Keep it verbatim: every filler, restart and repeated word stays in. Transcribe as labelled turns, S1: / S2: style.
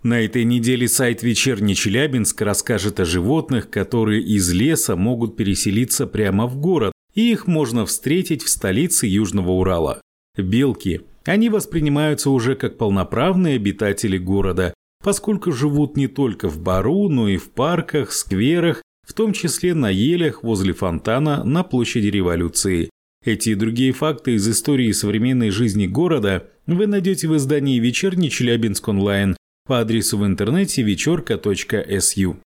S1: На этой неделе сайт «Вечерний Челябинск» расскажет о животных, которые из леса могут переселиться прямо в город, и их можно встретить в столице Южного Урала. Белки. Они воспринимаются уже как полноправные обитатели города, поскольку живут не только в бару, но и в парках, скверах, в том числе на елях возле фонтана на площади Революции. Эти и другие факты из истории современной жизни города вы найдете в издании «Вечерний Челябинск онлайн» по адресу в интернете вечерка точка эс ю.